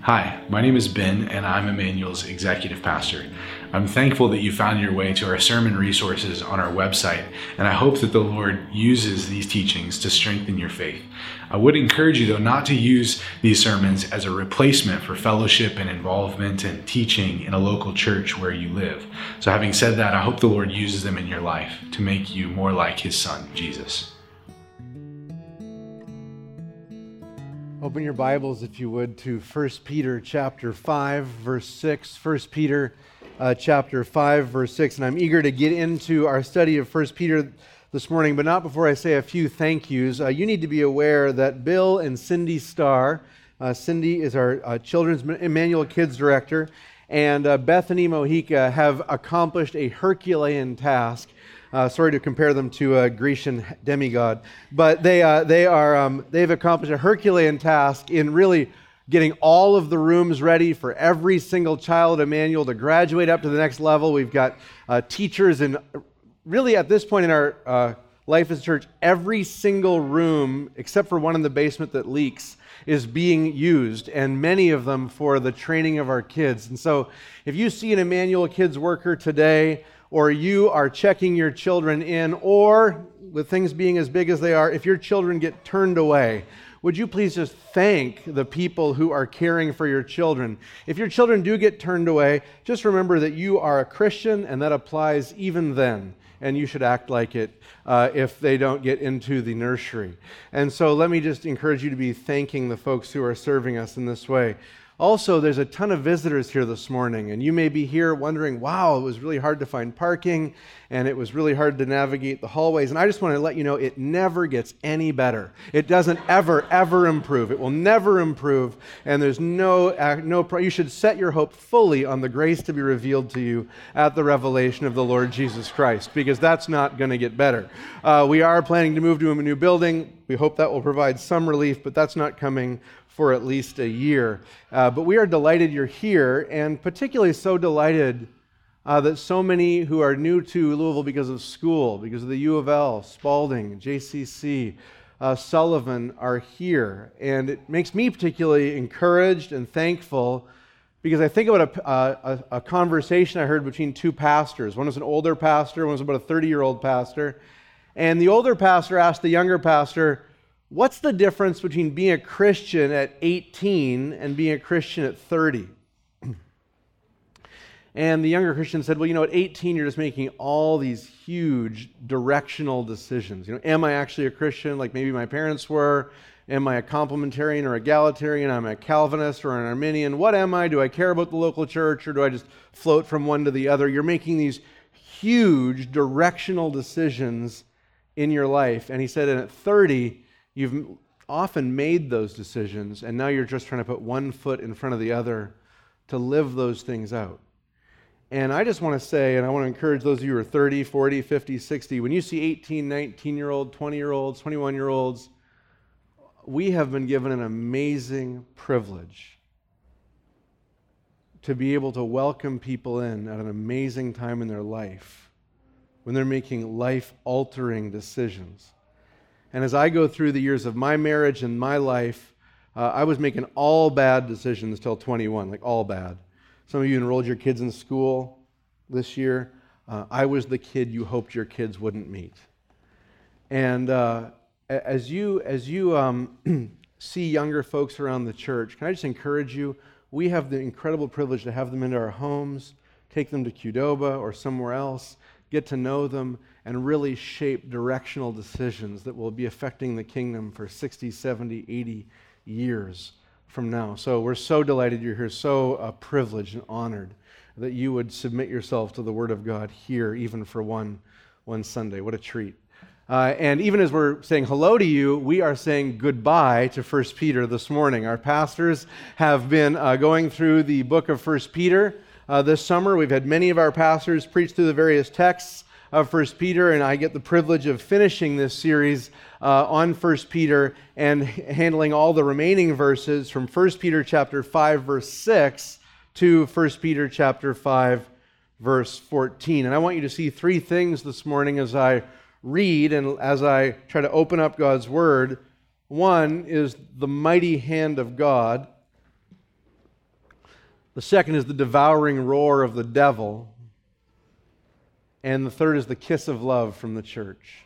Hi, my name is Ben, and I'm Emmanuel's executive pastor. I'm thankful that you found your way to our sermon resources on our website, and I hope that the Lord uses these teachings to strengthen your faith. I would encourage you, though, not to use these sermons as a replacement for fellowship and involvement and teaching in a local church where you live. So having said that, I hope the Lord uses them in your life to make you more like His Son, Jesus. Open your Bibles, if you would, to 1 Peter chapter 5, verse 6. 1 Peter chapter 5, verse 6. And I'm eager to get into our study of 1 Peter this morning, but not before I say a few thank yous. You need to be aware that Bill and Cindy Starr, Cindy is our Children's Emmanuel Kids Director, and Bethany Mojica have accomplished a Herculean task. Sorry to compare them to a Grecian demigod, but they've accomplished a Herculean task in really getting all of the rooms ready for every single child at Emmanuel to graduate up to the next level. We've got teachers, and really at this point in our life as a church, every single room except for one in the basement that leaks is being used, and many of them for the training of our kids. And so if you see an Emmanuel Kids worker today, or you are checking your children in, or with things being as big as they are, if your children get turned away, would you please just thank the people who are caring for your children? If your children do get turned away, just remember that you are a Christian, and that applies even then, and you should act like it if they don't get into the nursery. And so let me just encourage you to be thanking the folks who are serving us in this way. Also, there's a ton of visitors here this morning, and you may be here wondering, wow, it was really hard to find parking, and it was really hard to navigate the hallways. And I just want to let you know, it never gets any better. It doesn't ever improve. It will never improve, and there's you should set your hope fully on the grace to be revealed to you at the revelation of the Lord Jesus Christ, because that's not going to get better. We are planning to move to a new building. We hope that will provide some relief, but that's not coming for at least a year. But we are delighted you're here, and particularly so delighted that so many who are new to Louisville because of school, because of the U of L, Spalding, JCC, Sullivan are here. And it makes me particularly encouraged and thankful because I think about a conversation I heard between two pastors. One was an older pastor, one was about a 30-year-old pastor. And the older pastor asked the younger pastor, what's the difference between being a Christian at 18 and being a Christian at 30? And the younger Christian said, well, at 18, you're just making all these huge directional decisions. Am I actually a Christian like maybe my parents were? Am I a complementarian or egalitarian? Am I a Calvinist or an Arminian? What am I? Do I care about the local church, or do I just float from one to the other? You're making these huge directional decisions in your life. And he said, and at 30, you've often made those decisions, and now you're just trying to put one foot in front of the other to live those things out. And I just want to say, and I want to encourage those of you who are 30, 40, 50, 60, when you see 18, 19-year-old, 20-year-olds, 21-year-olds, we have been given an amazing privilege to be able to welcome people in at an amazing time in their life when they're making life-altering decisions. And as I go through the years of my marriage and my life, I was making all bad decisions till 21, like all bad. Some of you enrolled your kids in school this year. I was the kid you hoped your kids wouldn't meet. And as you see younger folks around the church, can I just encourage you, we have the incredible privilege to have them into our homes, take them to Qdoba or somewhere else, get to know them, and really shape directional decisions that will be affecting the kingdom for 60, 70, 80 years from now. So we're so delighted you're here, so privileged and honored that you would submit yourself to the Word of God here, even for one Sunday. What a treat. And even as we're saying hello to you, we are saying goodbye to 1 Peter this morning. Our pastors have been going through the book of 1 Peter this summer. We've had many of our pastors preach through the various texts of 1 Peter, and I get the privilege of finishing this series on 1 Peter and handling all the remaining verses from 1 Peter chapter 5, verse 6 to 1 Peter chapter 5, verse 14. And I want you to see three things this morning as I read and as I try to open up God's Word. One is the mighty hand of God. The second is the devouring roar of the devil. And the third is the kiss of love from the church.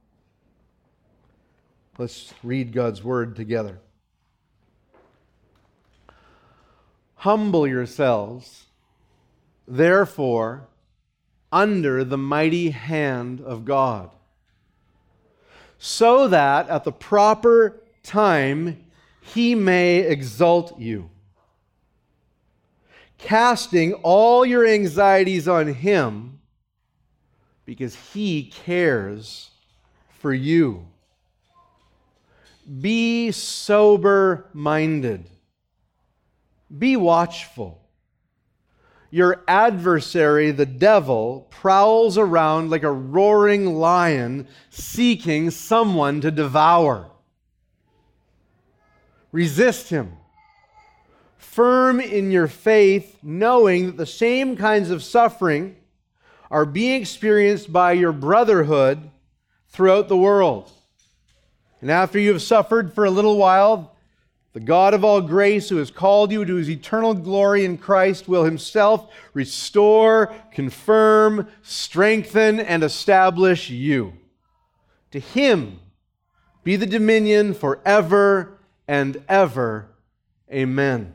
Let's read God's word together. Humble yourselves, therefore, under the mighty hand of God, so that at the proper time He may exalt you, casting all your anxieties on Him, because He cares for you. Be sober-minded. Be watchful. Your adversary, the devil, prowls around like a roaring lion, seeking someone to devour. Resist him. Firm in your faith, knowing that the same kinds of suffering are being experienced by your brotherhood throughout the world. And after you have suffered for a little while, the God of all grace, who has called you to His eternal glory in Christ, will Himself restore, confirm, strengthen, and establish you. To Him be the dominion forever and ever. Amen.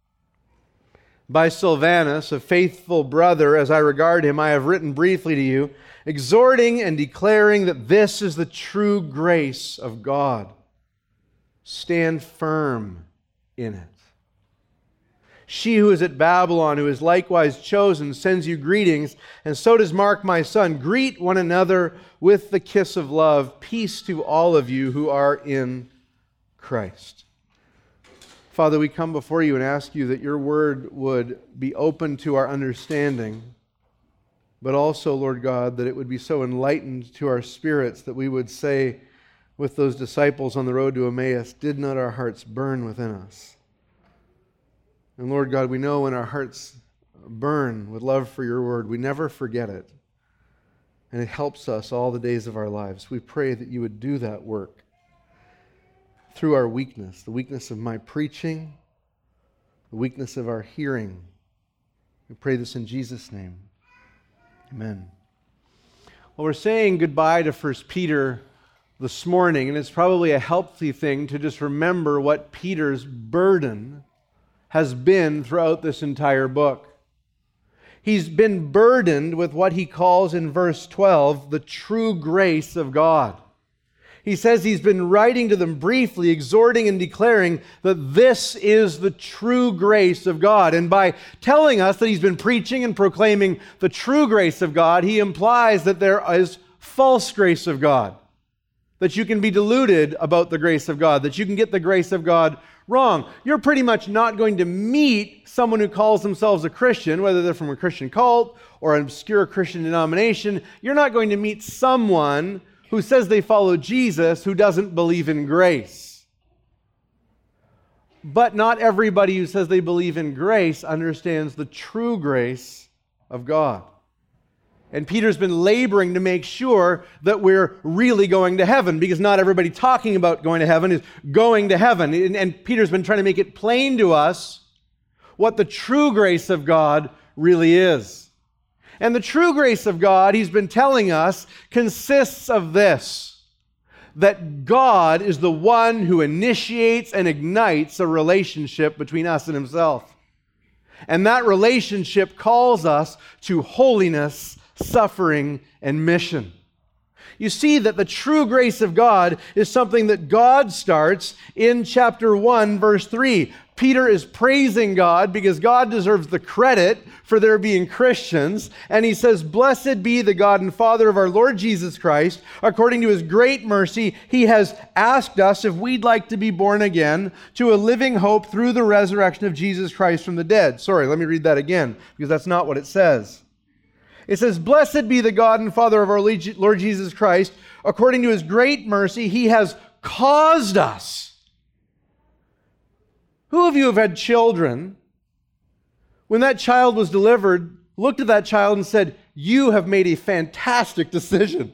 By Silvanus, a faithful brother, as I regard him, I have written briefly to you, exhorting and declaring that this is the true grace of God. Stand firm in it. She who is at Babylon, who is likewise chosen, sends you greetings, and so does Mark, my son. Greet one another with the kiss of love. Peace to all of you who are in Christ. Father, we come before you and ask you that your word would be open to our understanding, but also, Lord God, that it would be so enlightened to our spirits that we would say with those disciples on the road to Emmaus, did not our hearts burn within us? And Lord God, we know when our hearts burn with love for your word, we never forget it. And it helps us all the days of our lives. We pray that you would do that work through our weakness, the weakness of my preaching, the weakness of our hearing. We pray this in Jesus' name. Amen. Well, we're saying goodbye to 1 Peter this morning, and it's probably a healthy thing to just remember what Peter's burden has been throughout this entire book. He's been burdened with what he calls in verse 12, the true grace of God. He says he's been writing to them briefly, exhorting and declaring that this is the true grace of God. And by telling us that he's been preaching and proclaiming the true grace of God, he implies that there is false grace of God, that you can be deluded about the grace of God, that you can get the grace of God wrong. You're pretty much not going to meet someone who calls themselves a Christian, whether they're from a Christian cult or an obscure Christian denomination. You're not going to meet someone who says they follow Jesus who doesn't believe in grace. But not everybody who says they believe in grace understands the true grace of God. And Peter's been laboring to make sure that we're really going to heaven, because not everybody talking about going to heaven is going to heaven. And Peter's been trying to make it plain to us what the true grace of God really is. And the true grace of God, he's been telling us, consists of this: that God is the one who initiates and ignites a relationship between us and himself. And that relationship calls us to holiness, suffering, and mission. You see that the true grace of God is something that God starts in chapter 1, verse 3. Peter is praising God because God deserves the credit for there being Christians. And he says, "Blessed be the God and Father of our Lord Jesus Christ. According to his great mercy, he has asked us if we'd like to be born again to a living hope through the resurrection of Jesus Christ from the dead." Sorry, let me read that again, because that's not what it says. It says, "Blessed be the God and Father of our Lord Jesus Christ. According to his great mercy, he has caused us." Who of you have had children, when that child was delivered, looked at that child and said, "You have made a fantastic decision"?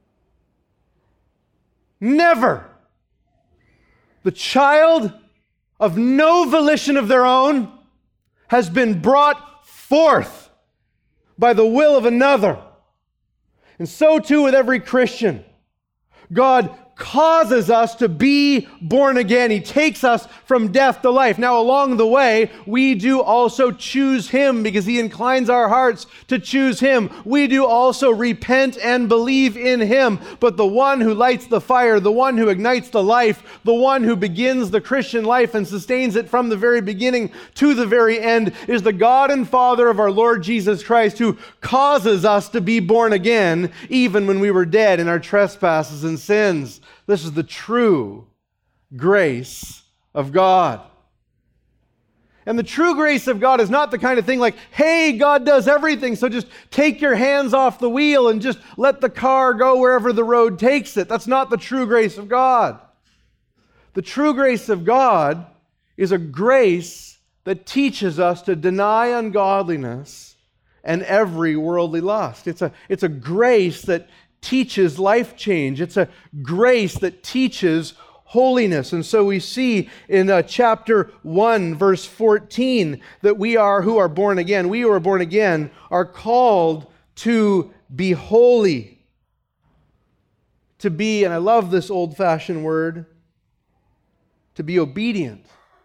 Never. The child of no volition of their own, has been brought forth by the will of another. And so too with every Christian. God causes us to be born again. He takes us from death to life. Now, along the way, we do also choose Him because He inclines our hearts to choose Him. We do also repent and believe in Him. But the one who lights the fire, the one who ignites the life, the one who begins the Christian life and sustains it from the very beginning to the very end is the God and Father of our Lord Jesus Christ, who causes us to be born again even when we were dead in our trespasses and sins. This is the true grace of God. And the true grace of God is not the kind of thing like, hey, God does everything, so just take your hands off the wheel and just let the car go wherever the road takes it. That's not the true grace of God. The true grace of God is a grace that teaches us to deny ungodliness and every worldly lust. It's a grace that teaches life change. It's a grace that teaches holiness. And so we see in chapter 1, verse 14, that we are who are born again. We who are born again are called to be holy. To be, and I love this old-fashioned word, to be obedient.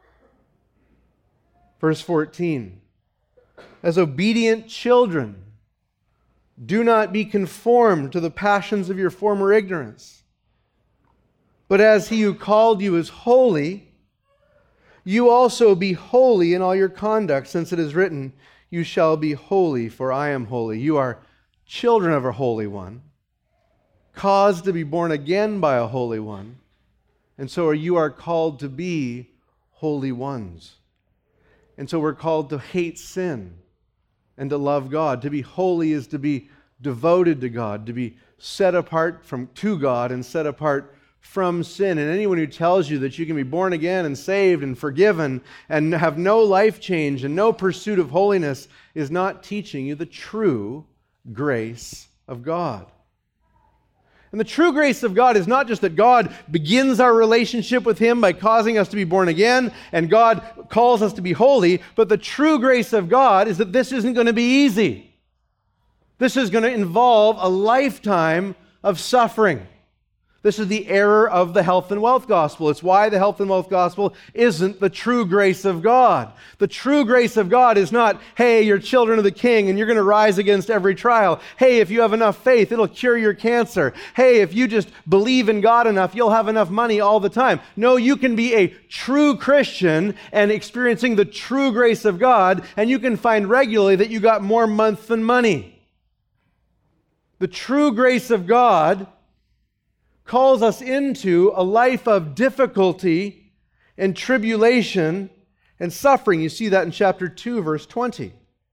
Verse 14, as obedient children, do not be conformed to the passions of your former ignorance. But as He who called you is holy, you also be holy in all your conduct, since it is written, you shall be holy, for I am holy. You are children of a Holy One, caused to be born again by a Holy One, and so you are called to be holy ones. And so we're called to hate sin and to love God. To be holy is to be devoted to God, to be set apart to God and set apart from sin. And anyone who tells you that you can be born again and saved and forgiven and have no life change and no pursuit of holiness is not teaching you the true grace of God. And the true grace of God is not just that God begins our relationship with Him by causing us to be born again and God calls us to be holy, but the true grace of God is that this isn't going to be easy. This is going to involve a lifetime of suffering. This is the error of the health and wealth gospel. It's why the health and wealth gospel isn't the true grace of God. The true grace of God is not, hey, you're children of the King and you're going to rise against every trial. Hey, if you have enough faith, it'll cure your cancer. Hey, if you just believe in God enough, you'll have enough money all the time. No, you can be a true Christian and experiencing the true grace of God, and you can find regularly that you got more month than money. The true grace of God calls us into a life of difficulty and tribulation and suffering. You see that in chapter 2, verse 20.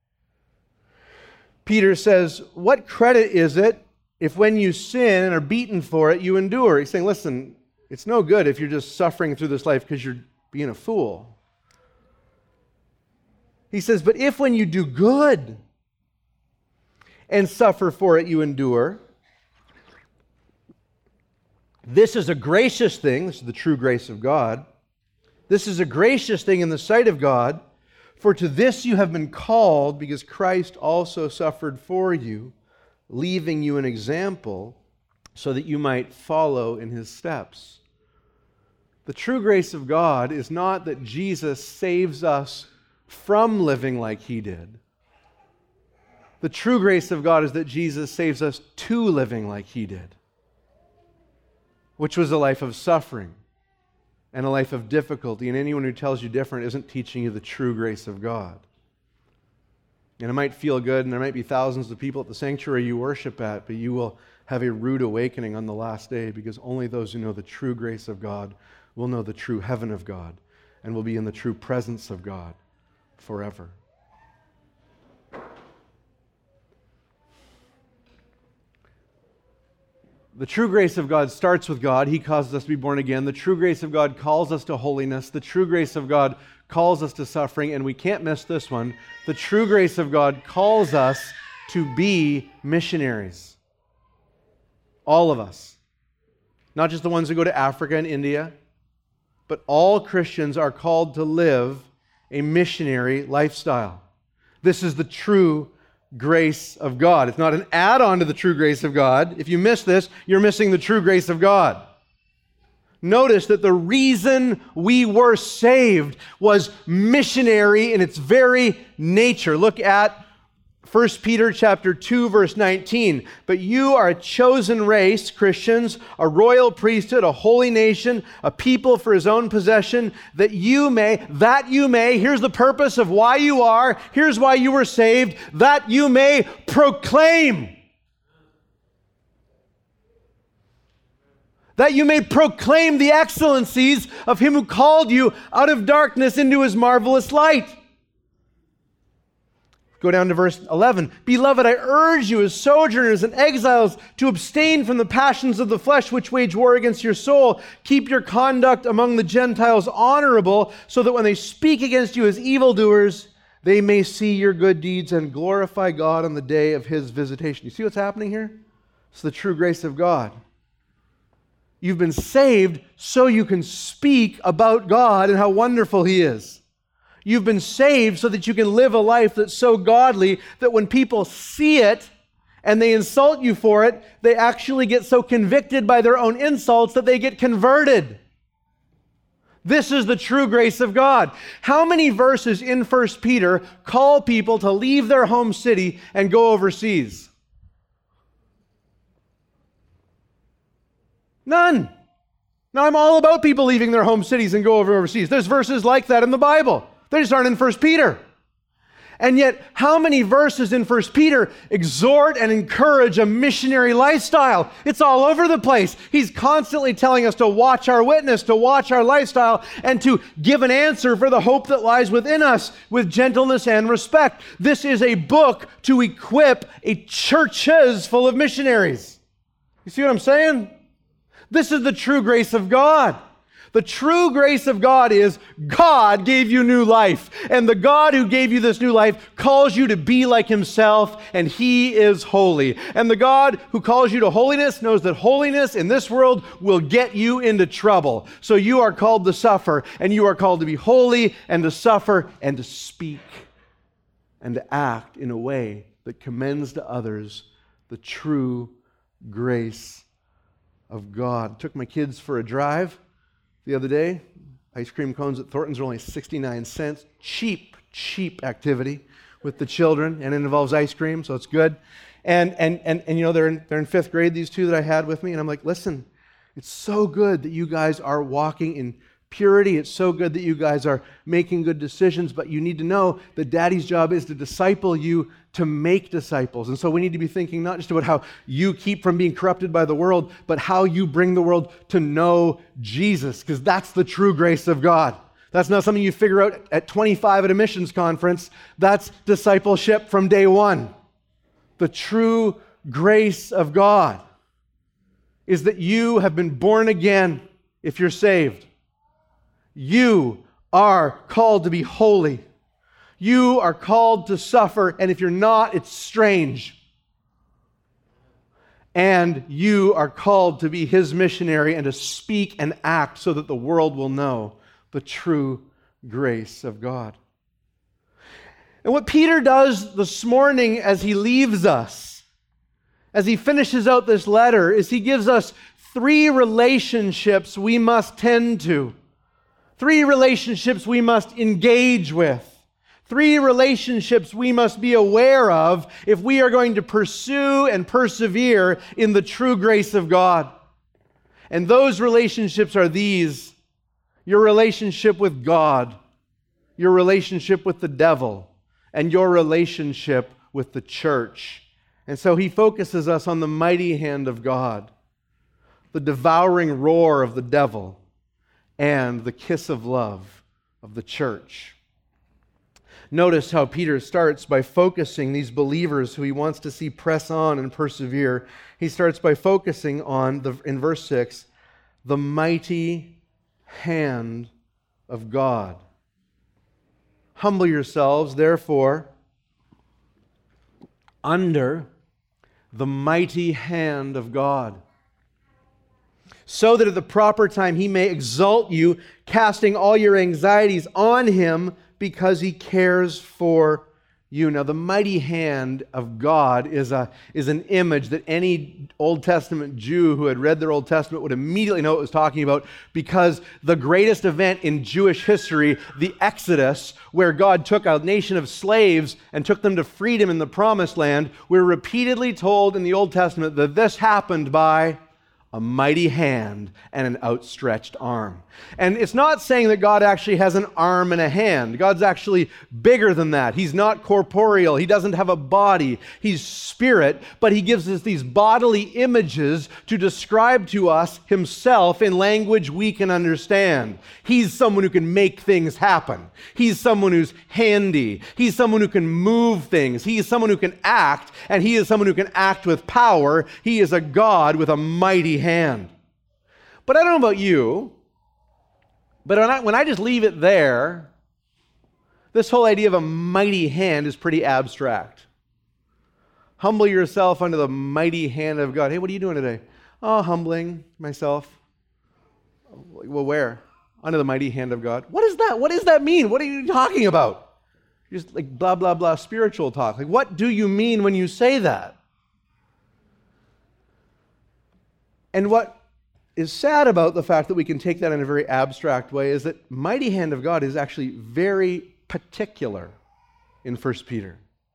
Peter says, what credit is it if when you sin and are beaten for it, you endure? He's saying, listen, it's no good if you're just suffering through this life because you're being a fool. He says, but if when you do good and suffer for it, you endure, this is a gracious thing. This is the true grace of God. This is a gracious thing in the sight of God, for to this you have been called, because Christ also suffered for you, leaving you an example so that you might follow in His steps. The true grace of God is not that Jesus saves us from living like He did. The true grace of God is that Jesus saves us to living like He did, which was a life of suffering and a life of difficulty. And anyone who tells you different isn't teaching you the true grace of God. And it might feel good, and there might be thousands of people at the sanctuary you worship at, but you will have a rude awakening on the last day, because only those who know the true grace of God will know the true heaven of God and will be in the true presence of God forever. The true grace of God starts with God. He causes us to be born again. The true grace of God calls us to holiness. The true grace of God calls us to suffering, and we can't miss this one. The true grace of God calls us to be missionaries. All of us. Not just the ones who go to Africa and India, but all Christians are called to live a missionary lifestyle. This is the true grace of God. It's not an add-on to the true grace of God. If you miss this, you're missing the true grace of God. Notice that the reason we were saved was missionary in its very nature. Look at 1 Peter chapter 2, verse 19. But you are a chosen race, Christians, a royal priesthood, a holy nation, a people for his own possession, that you may, here's the purpose of why you are, here's why you were saved, that you may proclaim. That you may proclaim the excellencies of him who called you out of darkness into his marvelous light. Go down to verse 11. Beloved, I urge you as sojourners and exiles to abstain from the passions of the flesh which wage war against your soul. Keep your conduct among the Gentiles honorable, so that when they speak against you as evildoers, they may see your good deeds and glorify God on the day of his visitation. You see what's happening here? It's the true grace of God. You've been saved so you can speak about God and how wonderful he is. You've been saved so that you can live a life that's so godly that when people see it and they insult you for it, they actually get so convicted by their own insults that they get converted. This is the true grace of God. How many verses in 1 Peter call people to leave their home city and go overseas? None. Now, I'm all about people leaving their home cities and go overseas. There's verses like that in the Bible. They just aren't in 1 Peter. And yet, how many verses in 1 Peter exhort and encourage a missionary lifestyle? It's all over the place. He's constantly telling us to watch our witness, to watch our lifestyle, and to give an answer for the hope that lies within us with gentleness and respect. This is a book to equip a churches full of missionaries. You see what I'm saying? This is the true grace of God. The true grace of God is God gave you new life. And the God who gave you this new life calls you to be like himself, and he is holy. And the God who calls you to holiness knows that holiness in this world will get you into trouble. So you are called to suffer, and you are called to be holy and to suffer and to speak and to act in a way that commends to others the true grace of God. Took my kids for a drive the other day. Ice cream cones at Thornton's are only 69 cents. Cheap activity with the children, and it involves ice cream, so it's good. And you know, they're in fifth grade, these two that I had with me, and I'm like, listen, it's so good that you guys are walking in purity. It's so good that you guys are making good decisions, but you need to know that Daddy's job is to disciple you to make disciples. And so we need to be thinking not just about how you keep from being corrupted by the world, but how you bring the world to know Jesus, because that's the true grace of God. That's not something you figure out at 25 at a missions conference. That's discipleship from day one. The true grace of God is that you have been born again if you're saved. You are called to be holy. You are called to suffer, and if you're not, it's strange. And you are called to be his missionary and to speak and act so that the world will know the true grace of God. And what Peter does this morning as he leaves us, as he finishes out this letter, is he gives us 3 relationships we must tend to. 3 relationships we must engage with. 3 relationships we must be aware of if we are going to pursue and persevere in the true grace of God. And those relationships are these: your relationship with God, your relationship with the devil, and your relationship with the church. And so he focuses us on the mighty hand of God, the devouring roar of the devil, and the kiss of love of the church. Notice how Peter starts by focusing these believers who he wants to see press on and persevere. He starts by focusing on, in verse 6, the mighty hand of God. Humble yourselves, therefore, under the mighty hand of God. so that at the proper time he may exalt you, casting all your anxieties on him because he cares for you. Now, the mighty hand of God is an image that any Old Testament Jew who had read their Old Testament would immediately know what it was talking about, because the greatest event in Jewish history, the Exodus, where God took a nation of slaves and took them to freedom in the Promised Land, we're repeatedly told in the Old Testament that this happened by a mighty hand and an outstretched arm. And it's not saying that God actually has an arm and a hand. God's actually bigger than that. He's not corporeal. He doesn't have a body. He's spirit, but he gives us these bodily images to describe to us himself in language we can understand. He's someone who can make things happen. He's someone who's handy. He's someone who can move things. He is someone who can act, and he is someone who can act with power. He is a God with a mighty hand. But I don't know about you, but when I just leave it there, this whole idea of a mighty hand is pretty abstract. Humble yourself under the mighty hand of God. Hey, what are you doing today? Oh, humbling myself. Well, where? Under the mighty hand of God. What is that? What does that mean? What are you talking about? Just like blah, blah, blah spiritual talk. Like, what do you mean when you say that? And what is sad about the fact that we can take that in a very abstract way is that mighty hand of God is actually very particular in 1 Peter.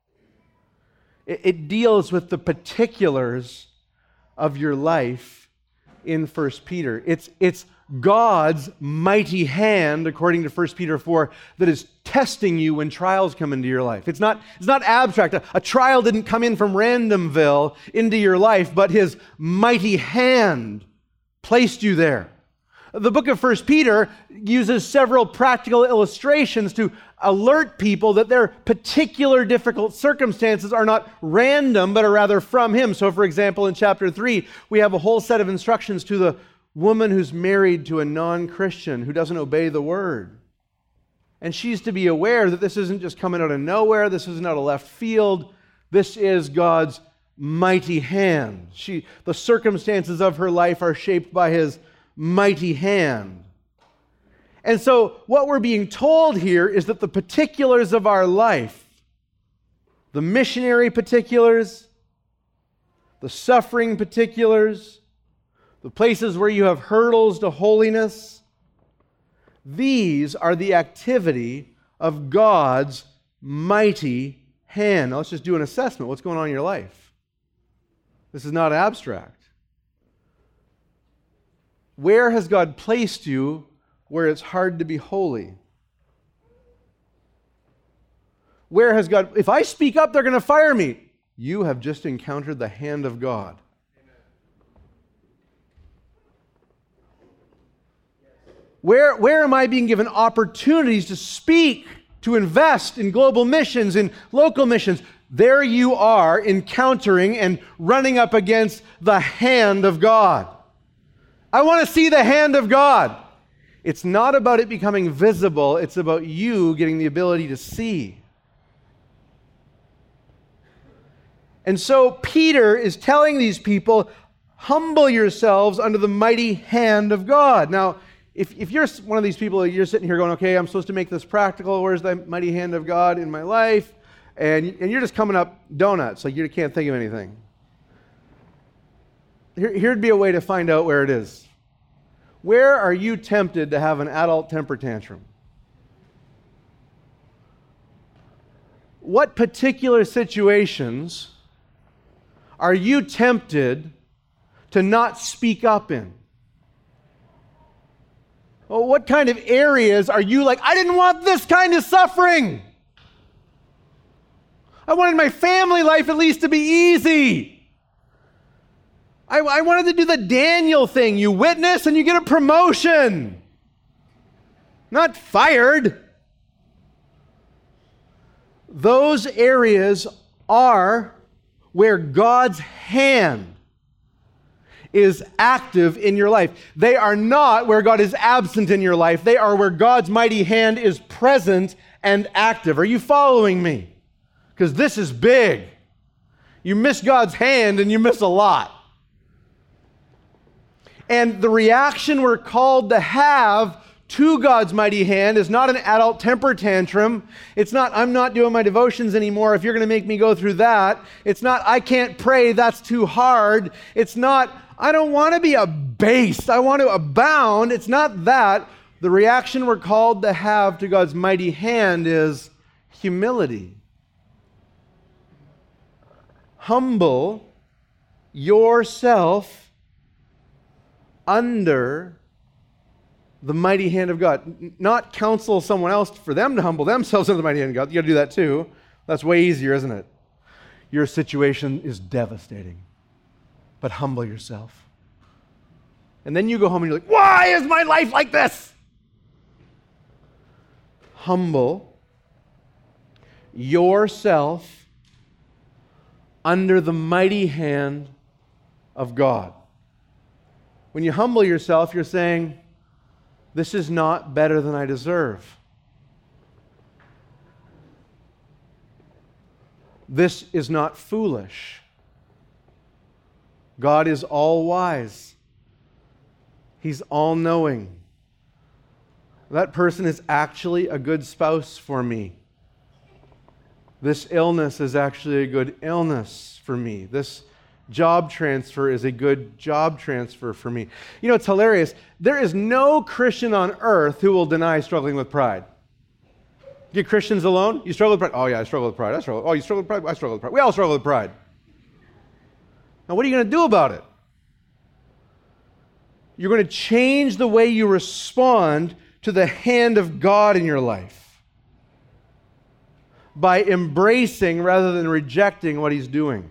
It deals with the particulars of your life in 1 Peter. It's God's mighty hand, according to 1 Peter 4, that is testing you when trials come into your life. It's not abstract. A trial didn't come in from randomville into your life, but his mighty hand placed you there. The book of 1 Peter uses several practical illustrations to alert people that their particular difficult circumstances are not random, but are rather from him. So, for example, in chapter 3, we have a whole set of instructions to the woman who's married to a non-Christian who doesn't obey the word. And she's to be aware that this isn't just coming out of nowhere. This isn't out of left field. This is God's mighty hand. The circumstances of her life are shaped by his mighty hand. And so what we're being told here is that the particulars of our life, the missionary particulars, the suffering particulars, the places where you have hurdles to holiness, these are the activity of God's mighty hand. Now let's just do an assessment. What's going on in your life? This is not abstract. Where has God placed you where it's hard to be holy? Where has God, if I speak up, they're going to fire me. You have just encountered the hand of God. Where am I being given opportunities to speak, to invest in global missions, in local missions? There you are encountering and running up against the hand of God. I want to see the hand of God. It's not about it becoming visible. It's about you getting the ability to see. And so Peter is telling these people, humble yourselves under the mighty hand of God. Now, if you're one of these people, you're sitting here going, okay, I'm supposed to make this practical. Where's the mighty hand of God in my life? And you're just coming up donuts, like you can't think of anything. Here'd be a way to find out where it is. Where are you tempted to have an adult temper tantrum? What particular situations are you tempted to not speak up in? Well, what kind of areas are you like, I didn't want this kind of suffering. I wanted my family life at least to be easy. I wanted to do the Daniel thing. You witness and you get a promotion. Not fired. Those areas are where God's hand is active in your life. They are not where God is absent in your life. They are where God's mighty hand is present and active. Are you following me? Because this is big. You miss God's hand and you miss a lot. And the reaction we're called to have to God's mighty hand is not an adult temper tantrum. It's not, I'm not doing my devotions anymore if you're going to make me go through that. It's not, I can't pray, that's too hard. It's not, I don't want to be abased, I want to abound. It's not that. The reaction we're called to have to God's mighty hand is humility. Humble yourself under the mighty hand of God. Not counsel someone else for them to humble themselves under the mighty hand of God. You got to do that too. That's way easier, isn't it? Your situation is devastating. But humble yourself. And then you go home and you're like, why is my life like this? Humble yourself under the mighty hand of God. When you humble yourself, you're saying, this is not better than I deserve. This is not foolish. God is all-wise. He's all-knowing. That person is actually a good spouse for me. This illness is actually a good illness for me. This job transfer is a good job transfer for me. You know, it's hilarious. There is no Christian on earth who will deny struggling with pride. Get Christians alone? You struggle with pride? Oh yeah, I struggle with pride. Oh, you struggle with pride? I struggle with pride. We all struggle with pride. Now, what are you going to do about it? You're going to change the way you respond to the hand of God in your life by embracing rather than rejecting what He's doing.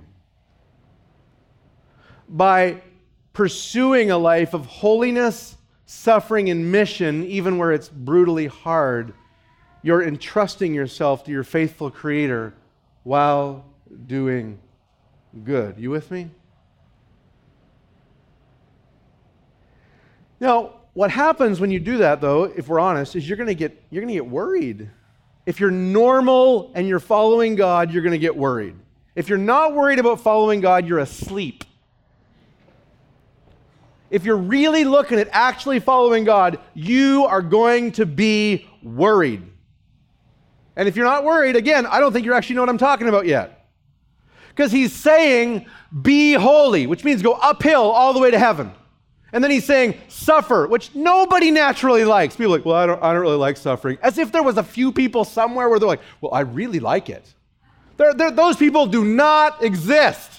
By pursuing a life of holiness, suffering, and mission, even where it's brutally hard, you're entrusting yourself to your faithful Creator while doing good. You with me? Now, what happens when you do that, though, if we're honest, is you're going to get worried. If you're normal and you're following God, you're going to get worried. If you're not worried about following God, you're asleep. If you're really looking at actually following God, you are going to be worried. And if you're not worried, again, I don't think you actually know what I'm talking about yet. Because He's saying, be holy, which means go uphill all the way to heaven. And then He's saying, suffer, which nobody naturally likes. People are like, well, I don't really like suffering. As if there was a few people somewhere where they're like, well, I really like it. Those people do not exist.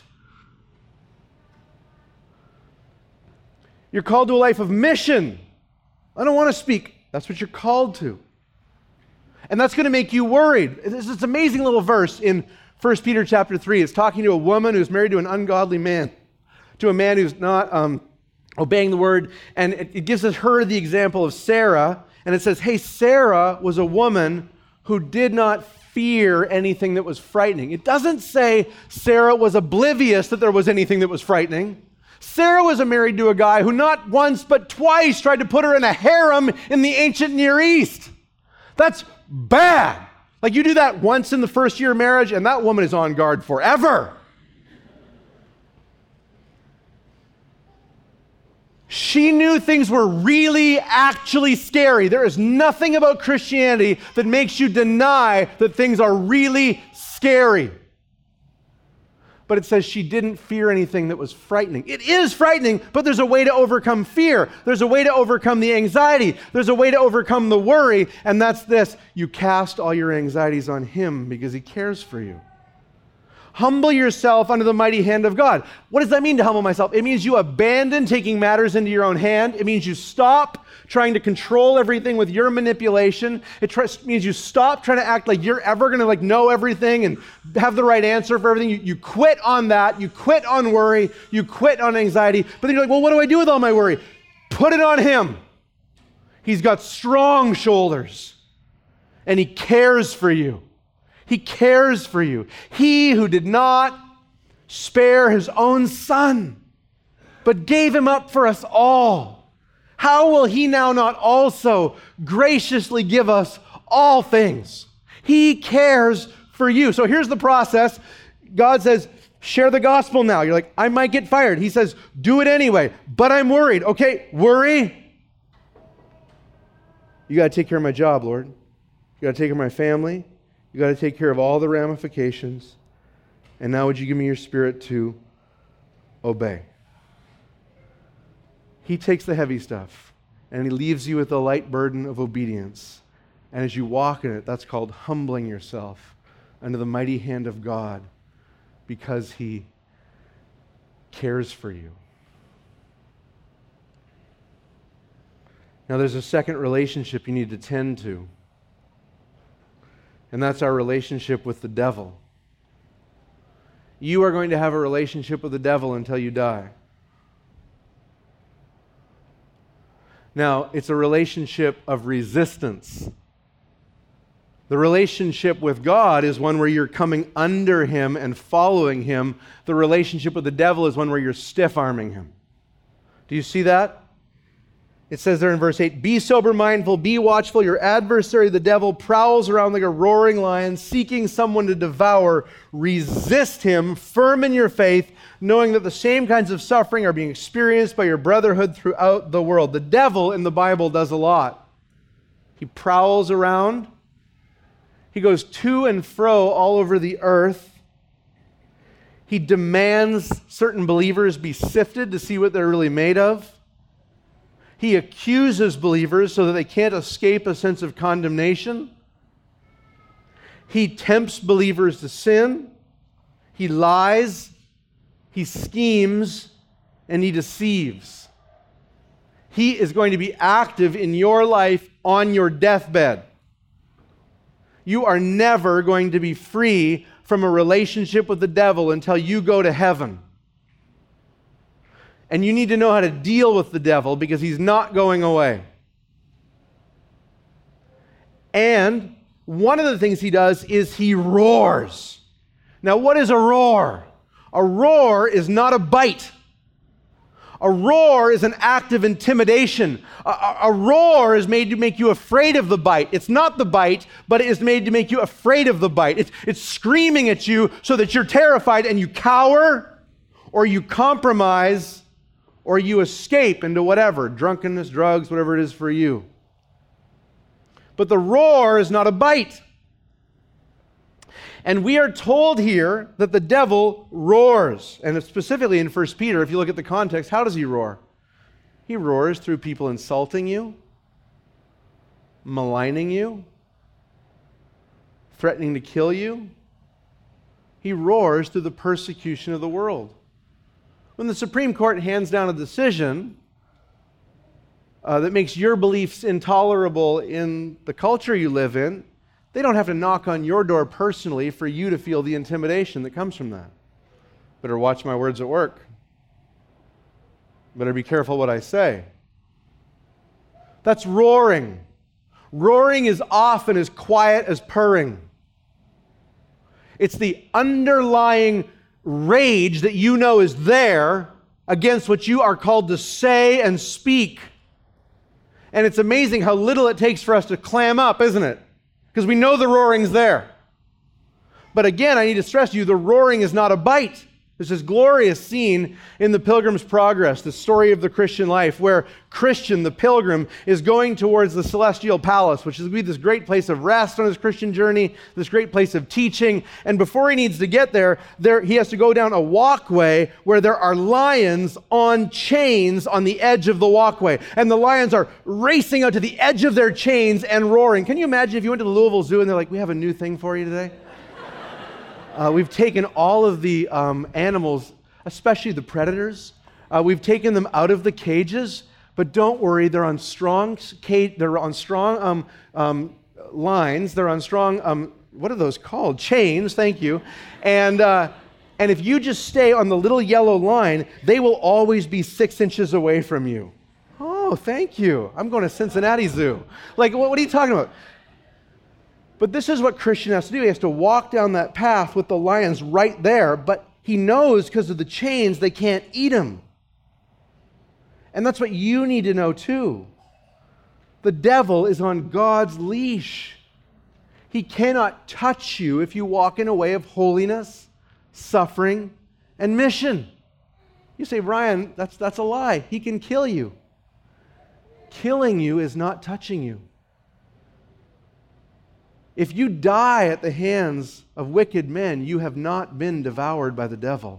You're called to a life of mission. I don't want to speak. That's what you're called to. And that's going to make you worried. There's this amazing little verse in 1 Peter chapter 3. It's talking to a woman who's married to an ungodly man, to a man who's not obeying the word. And it gives her the example of Sarah. And it says, hey, Sarah was a woman who did not fear anything that was frightening. It doesn't say Sarah was oblivious that there was anything that was frightening. Sarah was married to a guy who not once but twice tried to put her in a harem in the ancient Near East. That's bad. Like, you do that once in the first year of marriage, and that woman is on guard forever. She knew things were really, actually scary. There is nothing about Christianity that makes you deny that things are really scary. But it says she didn't fear anything that was frightening. It is frightening, but there's a way to overcome fear. There's a way to overcome the anxiety. There's a way to overcome the worry, and that's this. You cast all your anxieties on Him because He cares for you. Humble yourself under the mighty hand of God. What does that mean to humble myself? It means you abandon taking matters into your own hand. It means you stop trying to control everything with your manipulation. It means you stop trying to act like you're ever going to know everything and have the right answer for everything. You quit on that. You quit on worry. You quit on anxiety. But then you're like, well, what do I do with all my worry? Put it on Him. He's got strong shoulders, and He cares for you. He cares for you. He who did not spare His own Son, but gave Him up for us all, how will He now not also graciously give us all things? He cares for you. So here's the process. God says, Share the gospel now. You're like, I might get fired. He says, do it anyway, but I'm worried. Okay, worry. You got to take care of my job, Lord. You got to take care of my family. You got to take care of all the ramifications. And now would you give me your Spirit to obey? He takes the heavy stuff and he leaves you with the light burden of obedience. And as you walk in it, that's called humbling yourself under the mighty hand of God, because he cares for you. Now, there's a second relationship you need to tend to, and that's our relationship with the devil. You are going to have a relationship with the devil until you die. Now, it's a relationship of resistance. The relationship with God is one where you're coming under him and following him. The relationship with the devil is one where you're stiff-arming him. Do you see that? It says there in verse 8, be sober mindful, be watchful. Your adversary, the devil, prowls around like a roaring lion, seeking someone to devour. Resist him, firm in your faith, knowing that the same kinds of suffering are being experienced by your brotherhood throughout the world. The devil in the Bible does a lot. He prowls around. He goes to and fro all over the earth. He demands certain believers be sifted to see what they're really made of. He accuses believers so that they can't escape a sense of condemnation. He tempts believers to sin. He lies. He schemes. And he deceives. He is going to be active in your life on your deathbed. You are never going to be free from a relationship with the devil until you go to heaven. And you need to know how to deal with the devil because he's not going away. And one of the things he does is he roars. Now, what is a roar? A roar is not a bite. A roar is an act of intimidation. A roar is made to make you afraid of the bite. It's not the bite, but it is made to make you afraid of the bite. It's screaming at you so that you're terrified and you cower, or you compromise, or you escape into whatever, drunkenness, drugs, whatever it is for you. But the roar is not a bite. And we are told here that the devil roars. And specifically in 1 Peter, if you look at the context, how does he roar? He roars through people insulting you, maligning you, threatening to kill you. He roars through the persecution of the world. When the Supreme Court hands down a decision that makes your beliefs intolerable in the culture you live in, they don't have to knock on your door personally for you to feel the intimidation that comes from that. Better watch my words at work. Better be careful what I say. That's roaring. Roaring is often as quiet as purring. It's the underlying rage that you know is there against what you are called to say and speak. And it's amazing how little it takes for us to clam up, isn't it? Because we know the roaring's there. But again, I need to stress to you, the roaring is not a bite. There's this glorious scene in the Pilgrim's Progress, the story of the Christian life, where Christian, the pilgrim, is going towards the celestial palace, which is this great place of rest on his Christian journey, this great place of teaching. And before he needs to get there, he has to go down a walkway where there are lions on chains on the edge of the walkway. And the lions are racing out to the edge of their chains and roaring. Can you imagine if you went to the Louisville Zoo and they're like, we have a new thing for you today? We've taken all of the animals, especially the predators, we've taken them out of the cages, but don't worry, they're on strong lines, they're on strong, what are those called? Chains, thank you. And if you just stay on the little yellow line, they will always be 6 inches away from you. Oh, thank you. I'm going to Cincinnati Zoo. Like, what are you talking about? But this is what Christian has to do. He has to walk down that path with the lions right there, but he knows because of the chains they can't eat him. And that's what you need to know too. The devil is on God's leash. He cannot touch you if you walk in a way of holiness, suffering, and mission. You say, Ryan, that's a lie. He can kill you. Killing you is not touching you. If you die at the hands of wicked men, you have not been devoured by the devil.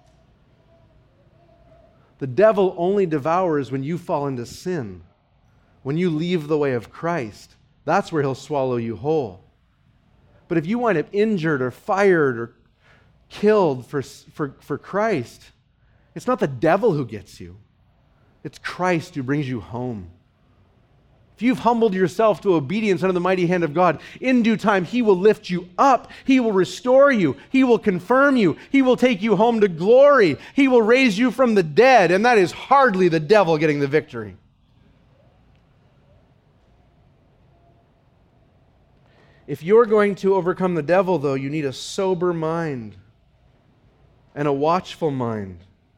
The devil only devours when you fall into sin, when you leave the way of Christ. That's where he'll swallow you whole. But if you wind up injured or fired or killed for Christ, it's not the devil who gets you. It's Christ who brings you home. If you've humbled yourself to obedience under the mighty hand of God, in due time He will lift you up. He will restore you. He will confirm you. He will take you home to glory. He will raise you from the dead, and that is hardly the devil getting the victory. If you're going to overcome the devil, though, you need a sober mind and a watchful mind.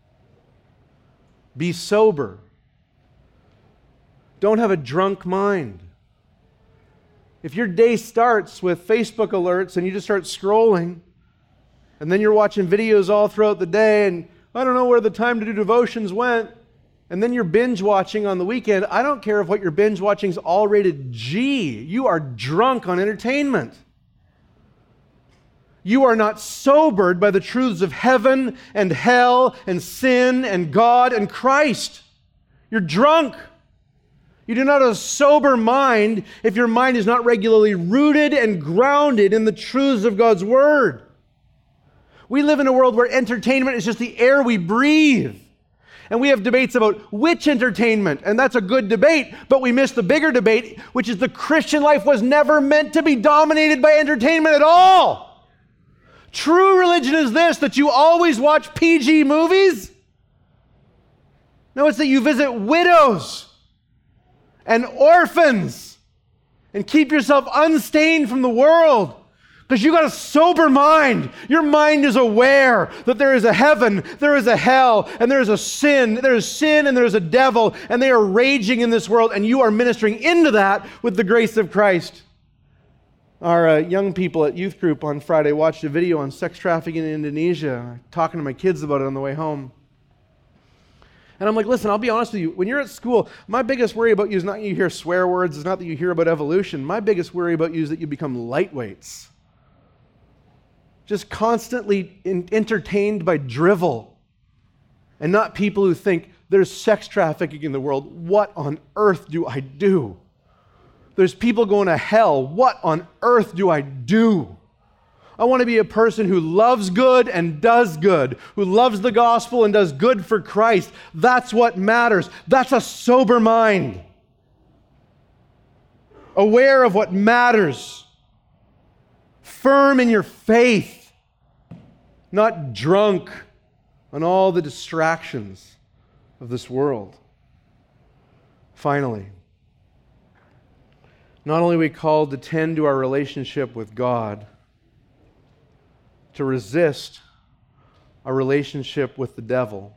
Be sober. Don't have a drunk mind. If your day starts with Facebook alerts and you just start scrolling, and then you're watching videos all throughout the day, and I don't know where the time to do devotions went, and then you're binge watching on the weekend, I don't care if what you're binge watching is all rated G. You are drunk on entertainment. You are not sobered by the truths of heaven and hell and sin and God and Christ. You're drunk. You do not have a sober mind if your mind is not regularly rooted and grounded in the truths of God's Word. We live in a world where entertainment is just the air we breathe. And we have debates about which entertainment, and that's a good debate, but we miss the bigger debate, which is the Christian life was never meant to be dominated by entertainment at all. True religion is this, that you always watch PG movies. No, it's that you visit widows and orphans and keep yourself unstained from the world because you got a sober mind. Your mind is aware that there is a heaven, there is a hell, and there is a sin. There is sin and there is a devil, and they are raging in this world, and you are ministering into that with the grace of Christ. Our young people at youth group on Friday watched a video on sex trafficking in Indonesia, talking to my kids about it on the way home. And I'm like, listen, I'll be honest with you. When you're at school, my biggest worry about you is not that you hear swear words. It's not that you hear about evolution. My biggest worry about you is that you become lightweights. Just constantly entertained by drivel. And not people who think there's sex trafficking in the world. What on earth do I do? There's people going to hell. What on earth do I do? I want to be a person who loves good and does good, who loves the gospel and does good for Christ. That's what matters. That's a sober mind. Aware of what matters. Firm in your faith. Not drunk on all the distractions of this world. Finally, not only are we called to tend to our relationship with God, to resist our relationship with the devil,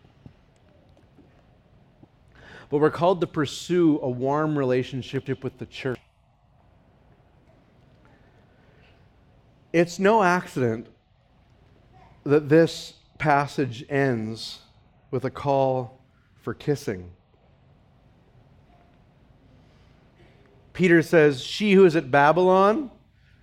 but we're called to pursue a warm relationship with the church. It's no accident that this passage ends with a call for kissing. Peter says, "She who is at Babylon,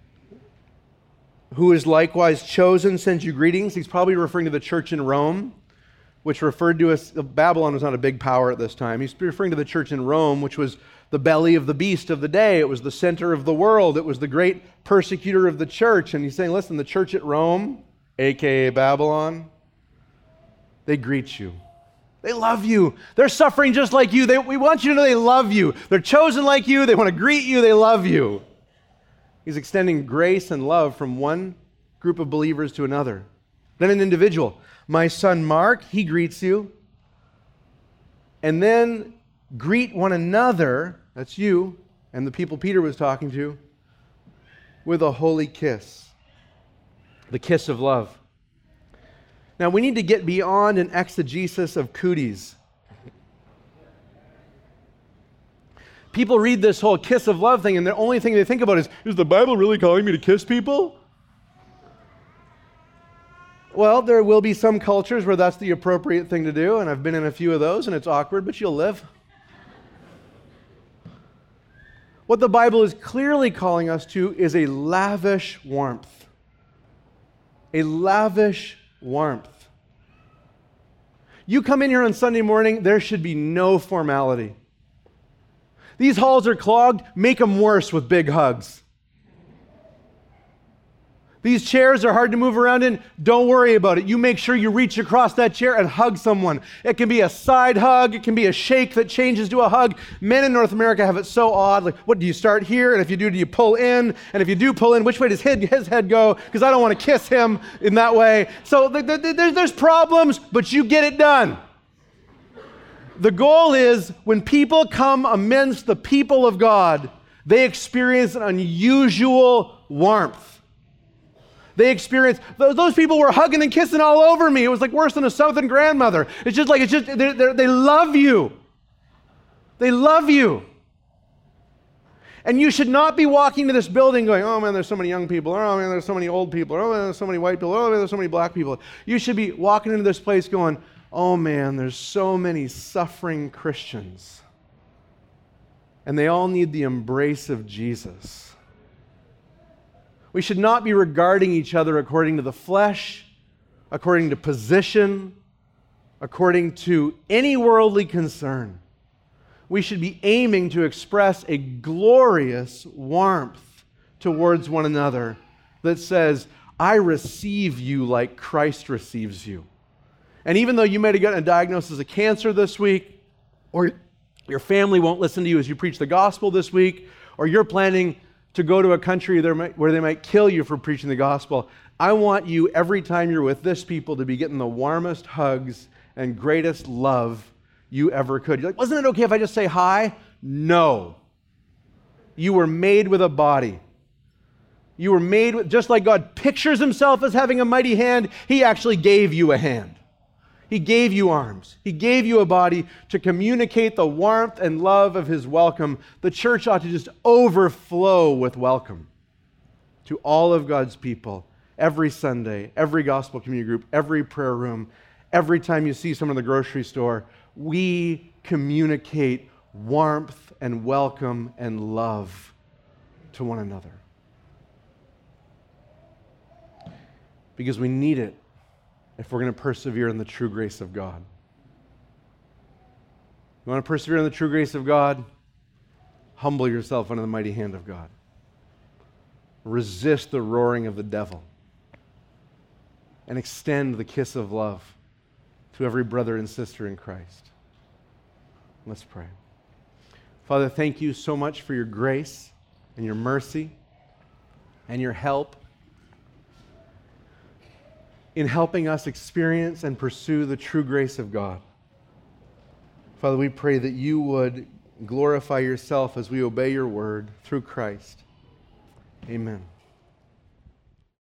who is likewise chosen, sends you greetings." He's probably referring to the church in Rome, which referred to as, Babylon was not a big power at this time. He's referring to the church in Rome, which was the belly of the beast of the day. It was the center of the world. It was the great persecutor of the church. And he's saying, listen, the church at Rome, aka Babylon, they greet you. They love you. They're suffering just like you. We want you to know they love you. They're chosen like you. They want to greet you. They love you. He's extending grace and love from one group of believers to another. Then an individual. My son Mark, he greets you. And then greet one another, that's you and the people Peter was talking to, with a holy kiss. The kiss of love. Now we need to get beyond an exegesis of cooties. People read this whole kiss of love thing, and the only thing they think about is the Bible really calling me to kiss people? Well, there will be some cultures where that's the appropriate thing to do, and I've been in a few of those, and it's awkward, but you'll live. What the Bible is clearly calling us to is a lavish warmth. A lavish warmth. You come in here on Sunday morning, there should be no formality. These halls are clogged, make them worse with big hugs. These chairs are hard to move around in, don't worry about it. You make sure you reach across that chair and hug someone. It can be a side hug, it can be a shake that changes to a hug. Men in North America have it so odd, like, what, do you start here? And if you do you pull in? And if you do pull in, which way does his head go? Because I don't want to kiss him in that way. So there's problems, but you get it done. The goal is when people come amidst the people of God, they experience an unusual warmth. They experience, those people were hugging and kissing all over me. It was like worse than a Southern grandmother. They love you. They love you. And you should not be walking to this building going, oh man, there's so many young people. Oh man, there's so many old people. Oh man, there's so many white people. Oh man, there's so many black people. You should be walking into this place going, oh man, there's so many suffering Christians. And they all need the embrace of Jesus. We should not be regarding each other according to the flesh, according to position, according to any worldly concern. We should be aiming to express a glorious warmth towards one another that says, I receive you like Christ receives you. And even though you might have gotten a diagnosis of cancer this week, or your family won't listen to you as you preach the gospel this week, or you're planning to go to a country where they might kill you for preaching the gospel, I want you, every time you're with this people, to be getting the warmest hugs and greatest love you ever could. You're like, wasn't it okay if I just say hi? No. You were made with a body. You were made with, just like God pictures himself as having a mighty hand, he actually gave you a hand. He gave you arms. He gave you a body to communicate the warmth and love of his welcome. The church ought to just overflow with welcome to all of God's people every Sunday, every gospel community group, every prayer room, every time you see someone in the grocery store. We communicate warmth and welcome and love to one another. Because we need it if we're going to persevere in the true grace of God. You want to persevere in the true grace of God? Humble yourself under the mighty hand of God. Resist the roaring of the devil. And extend the kiss of love to every brother and sister in Christ. Let's pray. Father, thank you so much for your grace and your mercy and your help in helping us experience and pursue the true grace of God. Father, we pray that you would glorify yourself as we obey your word through Christ. Amen.